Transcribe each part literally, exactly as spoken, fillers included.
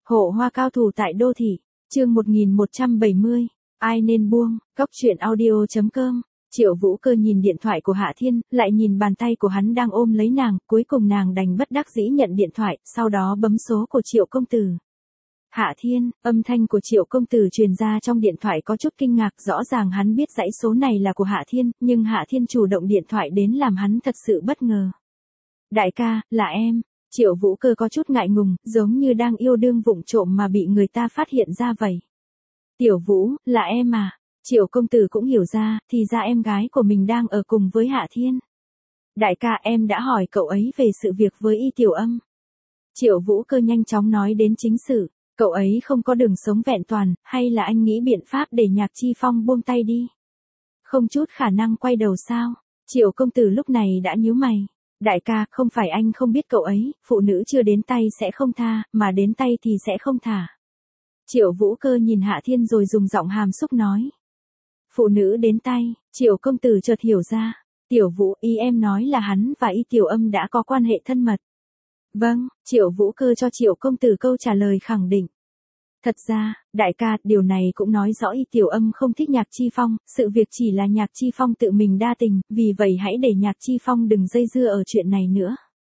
Hộ hoa cao thủ tại đô thị, chương một nghìn một trăm bảy mươi, ai nên buông, góc truyện audio chấm com. Triệu Vũ Cơ nhìn điện thoại của Hạ Thiên, lại nhìn bàn tay của hắn đang ôm lấy nàng, cuối cùng nàng đành bất đắc dĩ nhận điện thoại, sau đó bấm số của Triệu công tử. Hạ Thiên, âm thanh của Triệu công tử truyền ra trong điện thoại có chút kinh ngạc, rõ ràng hắn biết dãy số này là của Hạ Thiên, nhưng Hạ Thiên chủ động điện thoại đến làm hắn thật sự bất ngờ. Đại ca, là em. Triệu Vũ Cơ có chút ngại ngùng, giống như đang yêu đương vụng trộm mà bị người ta phát hiện ra vậy. Tiểu Vũ, là em à? Triệu công tử cũng hiểu ra, thì ra em gái của mình đang ở cùng với Hạ Thiên. Đại ca, em đã hỏi cậu ấy về sự việc với Y Tiểu Âm. Triệu Vũ Cơ nhanh chóng nói đến chính sự, cậu ấy không có đường sống vẹn toàn, hay là anh nghĩ biện pháp để Nhạc Chi Phong buông tay đi? Không chút khả năng quay đầu sao? Triệu công tử lúc này đã nhíu mày. Đại ca, không phải anh không biết cậu ấy, phụ nữ chưa đến tay sẽ không tha, mà đến tay thì sẽ không thả. Triệu Vũ Cơ nhìn Hạ Thiên rồi dùng giọng hàm xúc nói. Phụ nữ đến tay, Triệu công tử chợt hiểu ra. Tiểu Vũ, ý em nói là hắn và Y Tiểu Âm đã có quan hệ thân mật. Vâng, Triệu Vũ Cơ cho Triệu công tử câu trả lời khẳng định. Thật ra, đại ca, điều này cũng nói rõ Y Tiểu Âm không thích Nhạc Chi Phong, sự việc chỉ là Nhạc Chi Phong tự mình đa tình, vì vậy hãy để Nhạc Chi Phong đừng dây dưa ở chuyện này nữa.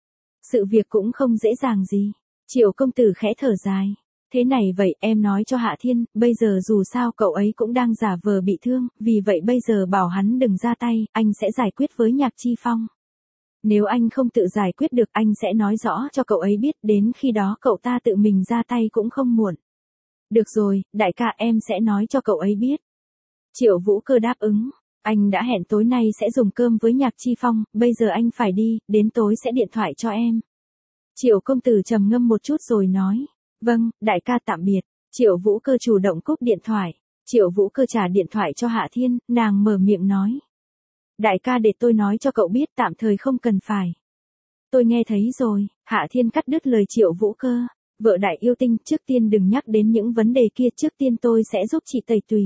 Sự việc cũng không dễ dàng gì. Triệu công tử khẽ thở dài. Thế này vậy, em nói cho Hạ Thiên, bây giờ dù sao cậu ấy cũng đang giả vờ bị thương, vì vậy bây giờ bảo hắn đừng ra tay, anh sẽ giải quyết với Nhạc Chi Phong. Nếu anh không tự giải quyết được, anh sẽ nói rõ cho cậu ấy biết, đến khi đó cậu ta tự mình ra tay cũng không muộn. Được rồi, đại ca, em sẽ nói cho cậu ấy biết. Triệu Vũ Cơ đáp ứng. Anh đã hẹn tối nay sẽ dùng cơm với Nhạc Chi Phong, bây giờ anh phải đi, đến tối sẽ điện thoại cho em. Triệu công tử trầm ngâm một chút rồi nói. Vâng, đại ca, tạm biệt. Triệu Vũ Cơ chủ động cúp điện thoại. Triệu Vũ Cơ trả điện thoại cho Hạ Thiên, nàng mở miệng nói. Đại ca, để tôi nói cho cậu biết, tạm thời không cần phải. Tôi nghe thấy rồi. Hạ Thiên cắt đứt lời Triệu Vũ Cơ. Vợ đại yêu tinh, trước tiên đừng nhắc đến những vấn đề kia, trước tiên tôi sẽ giúp chị tẩy tùy.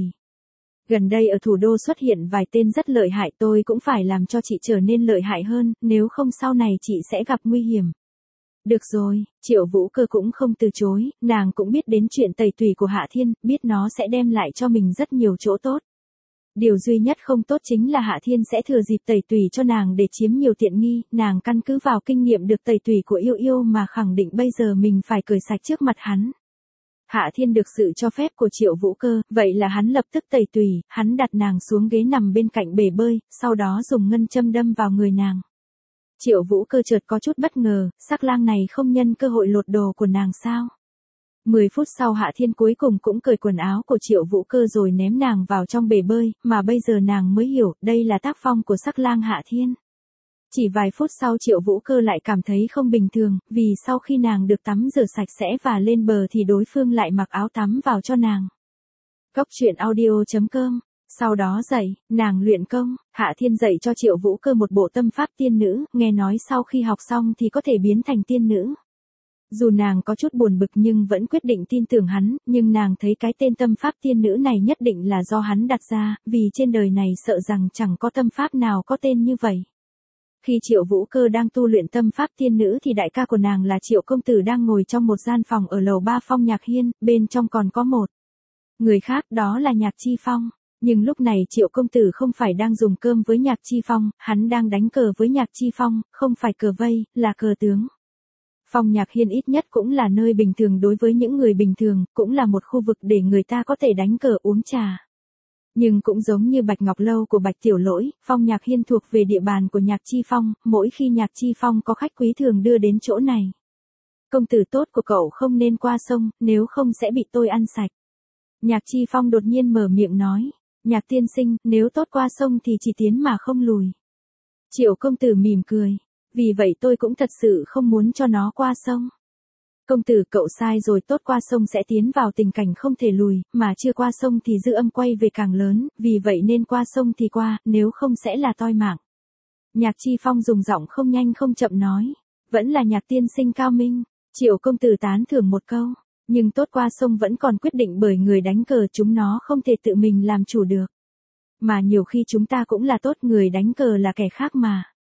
Gần đây ở thủ đô xuất hiện vài tên rất lợi hại, tôi cũng phải làm cho chị trở nên lợi hại hơn, nếu không sau này chị sẽ gặp nguy hiểm. Được rồi, Triệu Vũ Cơ cũng không từ chối, nàng cũng biết đến chuyện tẩy tùy của Hạ Thiên, biết nó sẽ đem lại cho mình rất nhiều chỗ tốt. Điều duy nhất không tốt chính là Hạ Thiên sẽ thừa dịp tẩy tùy cho nàng để chiếm nhiều tiện nghi, nàng căn cứ vào kinh nghiệm được tẩy tùy của Yêu Yêu mà khẳng định bây giờ mình phải cởi sạch trước mặt hắn. Hạ Thiên được sự cho phép của Triệu Vũ Cơ, vậy là hắn lập tức tẩy tùy, hắn đặt nàng xuống ghế nằm bên cạnh bể bơi, sau đó dùng ngân châm đâm vào người nàng. Triệu Vũ Cơ chợt có chút bất ngờ, sắc lang này không nhân cơ hội lột đồ của nàng sao? Mười phút sau Hạ Thiên cuối cùng cũng cởi quần áo của Triệu Vũ Cơ rồi ném nàng vào trong bể bơi, mà bây giờ nàng mới hiểu, đây là tác phong của sắc lang Hạ Thiên. Chỉ vài phút sau Triệu Vũ Cơ lại cảm thấy không bình thường, vì sau khi nàng được tắm rửa sạch sẽ và lên bờ thì đối phương lại mặc áo tắm vào cho nàng. Góc truyện audio chấm com. Sau đó dạy, nàng luyện công, Hạ Thiên dạy cho Triệu Vũ Cơ một bộ tâm pháp tiên nữ, nghe nói sau khi học xong thì có thể biến thành tiên nữ. Dù nàng có chút buồn bực nhưng vẫn quyết định tin tưởng hắn, nhưng nàng thấy cái tên tâm pháp tiên nữ này nhất định là do hắn đặt ra, vì trên đời này sợ rằng chẳng có tâm pháp nào có tên như vậy. Khi Triệu Vũ Cơ đang tu luyện tâm pháp tiên nữ thì đại ca của nàng là Triệu công tử đang ngồi trong một gian phòng ở lầu ba Phong Nhạc Hiên, bên trong còn có một người khác, đó là Nhạc Chi Phong. Nhưng lúc này Triệu công tử không phải đang dùng cơm với Nhạc Chi Phong, hắn đang đánh cờ với Nhạc Chi Phong, không phải cờ vây, là cờ tướng. Phong Nhạc Hiên ít nhất cũng là nơi bình thường đối với những người bình thường, cũng là một khu vực để người ta có thể đánh cờ uống trà. Nhưng cũng giống như Bạch Ngọc Lâu của Bạch Tiểu Lỗi, Phong Nhạc Hiên thuộc về địa bàn của Nhạc Chi Phong, mỗi khi Nhạc Chi Phong có khách quý thường đưa đến chỗ này. Công tử tốt của cậu không nên qua sông, nếu không sẽ bị tôi ăn sạch. Nhạc Chi Phong đột nhiên mở miệng nói. Nhạc tiên sinh, nếu tốt qua sông thì chỉ tiến mà không lùi. Triệu công tử mỉm cười. Vì vậy tôi cũng thật sự không muốn cho nó qua sông. Công tử, cậu sai rồi, tốt qua sông sẽ tiến vào tình cảnh không thể lùi, mà chưa qua sông thì dư âm quay về càng lớn, vì vậy nên qua sông thì qua, nếu không sẽ là toi mạng. Nhạc Chi Phong dùng giọng không nhanh không chậm nói. Vẫn là Nhạc tiên sinh cao minh. Triệu công tử tán thưởng một câu. Nhưng tốt qua sông vẫn còn quyết định bởi người đánh cờ, chúng nó không thể tự mình làm chủ được. Mà nhiều khi chúng ta cũng là tốt, người đánh cờ là kẻ khác mà.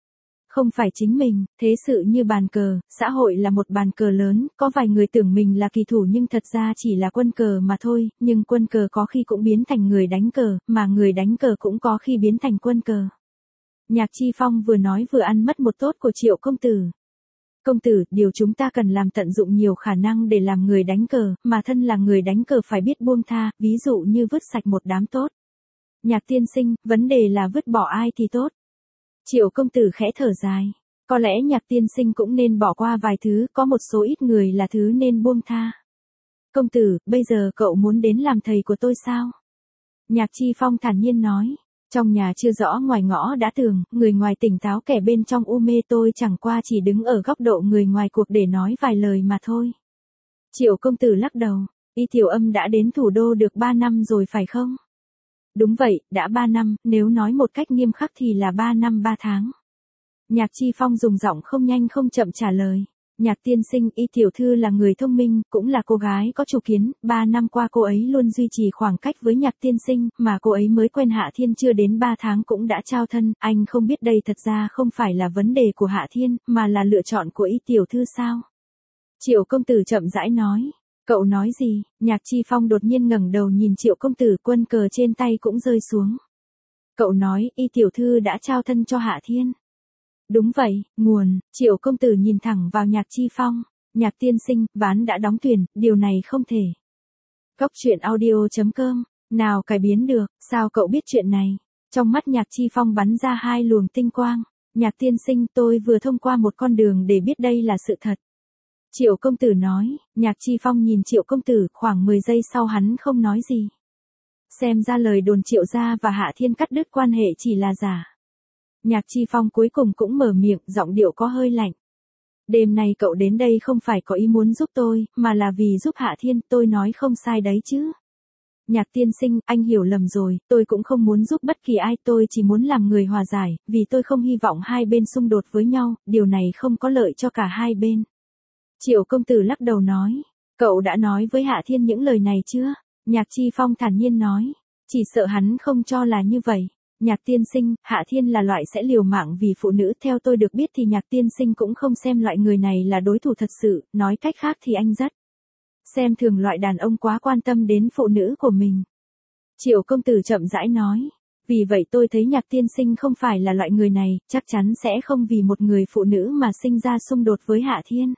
không phải chính mình, thế sự như bàn cờ, xã hội là một bàn cờ lớn, có vài người tưởng mình là kỳ thủ nhưng thật ra chỉ là quân cờ mà thôi, nhưng quân cờ có khi cũng biến thành người đánh cờ, mà người đánh cờ cũng có khi biến thành quân cờ. Nhạc Chi Phong vừa nói vừa ăn mất một tốt của Triệu công tử. Công tử, điều chúng ta cần làm tận dụng nhiều khả năng để làm người đánh cờ, mà thân là người đánh cờ phải biết buông tha, ví dụ như vứt sạch một đám tốt. Nhạc tiên sinh, vấn đề là vứt bỏ ai thì tốt. Triệu công tử khẽ thở dài. Có lẽ nhạc tiên sinh cũng nên bỏ qua vài thứ, có một số ít người là thứ nên buông tha. Công tử, bây giờ cậu muốn đến làm thầy của tôi sao? Nhạc Chi Phong thản nhiên nói. Trong nhà chưa rõ ngoài ngõ đã tường, người ngoài tỉnh táo kẻ bên trong u mê, tôi chẳng qua chỉ đứng ở góc độ người ngoài cuộc để nói vài lời mà thôi. Triệu công tử lắc đầu. Y Tiểu Âm đã đến thủ đô được ba năm rồi phải không? Đúng vậy, đã ba năm, nếu nói một cách nghiêm khắc thì là ba năm ba tháng. Nhạc Chi Phong dùng giọng không nhanh không chậm trả lời. Nhạc tiên sinh, Y tiểu thư là người thông minh, cũng là cô gái có chủ kiến, ba năm qua cô ấy luôn duy trì khoảng cách với nhạc tiên sinh, mà cô ấy mới quen Hạ Thiên chưa đến ba tháng cũng đã trao thân, anh không biết đây thật ra không phải là vấn đề của Hạ Thiên, mà là lựa chọn của Y tiểu thư sao? Triệu công tử chậm rãi nói. Cậu nói gì? Nhạc Chi Phong đột nhiên ngẩng đầu nhìn Triệu công tử, quân cờ trên tay cũng rơi xuống. Cậu nói, Y tiểu thư đã trao thân cho Hạ Thiên. Đúng vậy, nguồn, Triệu công tử nhìn thẳng vào Nhạc Chi Phong. Nhạc tiên sinh, ván đã đóng thuyền, điều này không thể. Góc truyện audio chấm com, nào cải biến được, sao cậu biết chuyện này? Trong mắt Nhạc Chi Phong bắn ra hai luồng tinh quang. Nhạc tiên sinh, tôi vừa thông qua một con đường để biết đây là sự thật. Triệu công tử nói. Nhạc Chi Phong nhìn Triệu công tử, khoảng mười giây sau hắn không nói gì. Xem ra lời đồn Triệu gia và Hạ Thiên cắt đứt quan hệ chỉ là giả. Nhạc Chi Phong cuối cùng cũng mở miệng, giọng điệu có hơi lạnh. Đêm nay cậu đến đây không phải có ý muốn giúp tôi, mà là vì giúp Hạ Thiên, tôi nói không sai đấy chứ. Nhạc tiên sinh, anh hiểu lầm rồi, tôi cũng không muốn giúp bất kỳ ai, tôi chỉ muốn làm người hòa giải, vì tôi không hy vọng hai bên xung đột với nhau, điều này không có lợi cho cả hai bên. Triệu công tử lắc đầu nói, cậu đã nói với Hạ Thiên những lời này chưa? Nhạc Chi Phong thản nhiên nói, chỉ sợ hắn không cho là như vậy. Nhạc tiên sinh, Hạ Thiên là loại sẽ liều mạng vì phụ nữ, theo tôi được biết thì Nhạc tiên sinh cũng không xem loại người này là đối thủ thật sự, nói cách khác thì anh rất xem thường loại đàn ông quá quan tâm đến phụ nữ của mình. Triệu công tử chậm rãi nói, vì vậy tôi thấy Nhạc tiên sinh không phải là loại người này, chắc chắn sẽ không vì một người phụ nữ mà sinh ra xung đột với Hạ Thiên.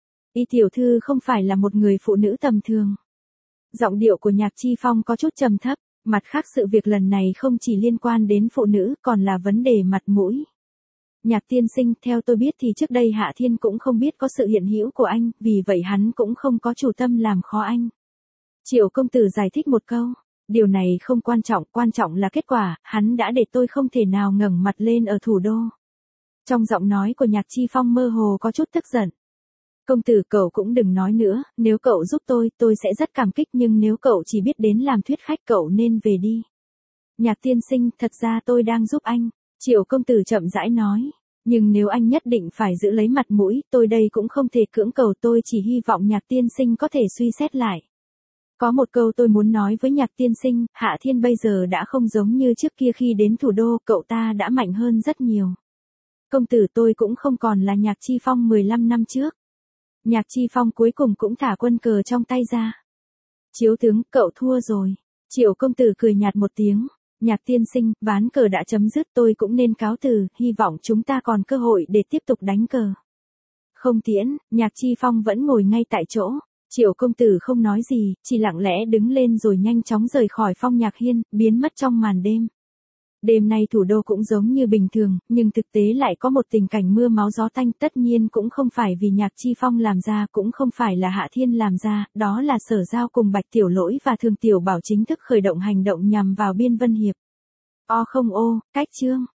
Y tiểu thư không phải là một người phụ nữ tầm thường. Giọng điệu của Nhạc Chi Phong có chút trầm thấp, mặt khác sự việc lần này không chỉ liên quan đến phụ nữ, còn là vấn đề mặt mũi. Nhạc tiên sinh, theo tôi biết thì trước đây Hạ Thiên cũng không biết có sự hiện hữu của anh, vì vậy hắn cũng không có chủ tâm làm khó anh. Triệu công tử giải thích một câu, điều này không quan trọng, quan trọng là kết quả, hắn đã để tôi không thể nào ngẩng mặt lên ở thủ đô. Trong giọng nói của Nhạc Chi Phong mơ hồ có chút tức giận. Công tử, cậu cũng đừng nói nữa, nếu cậu giúp tôi, tôi sẽ rất cảm kích, nhưng nếu cậu chỉ biết đến làm thuyết khách cậu nên về đi. Nhạc tiên sinh, thật ra tôi đang giúp anh. Triệu công tử chậm rãi nói. Nhưng nếu anh nhất định phải giữ lấy mặt mũi, tôi đây cũng không thể cưỡng cầu, tôi chỉ hy vọng Nhạc tiên sinh có thể suy xét lại. Có một câu tôi muốn nói với Nhạc tiên sinh, Hạ Thiên bây giờ đã không giống như trước kia, khi đến thủ đô, cậu ta đã mạnh hơn rất nhiều. Công tử, tôi cũng không còn là Nhạc Chi Phong mười lăm năm trước. Nhạc Chi Phong cuối cùng cũng thả quân cờ trong tay ra. Chiếu tướng, cậu thua rồi. Triệu công tử cười nhạt một tiếng. Nhạc tiên sinh, ván cờ đã chấm dứt, tôi cũng nên cáo từ, hy vọng chúng ta còn cơ hội để tiếp tục đánh cờ. Không tiễn, Nhạc Chi Phong vẫn ngồi ngay tại chỗ. Triệu công tử không nói gì, chỉ lặng lẽ đứng lên rồi nhanh chóng rời khỏi Phong Nhạc Hiên, biến mất trong màn đêm. Đêm nay thủ đô cũng giống như bình thường, nhưng thực tế lại có một tình cảnh mưa máu gió tanh, tất nhiên cũng không phải vì Nhạc Chi Phong làm ra, cũng không phải là Hạ Thiên làm ra, đó là Sở Giao cùng Bạch Tiểu Lỗi và Thường Tiểu Bảo chính thức khởi động hành động nhằm vào Biên Vân Hiệp. O không ô, cách chương.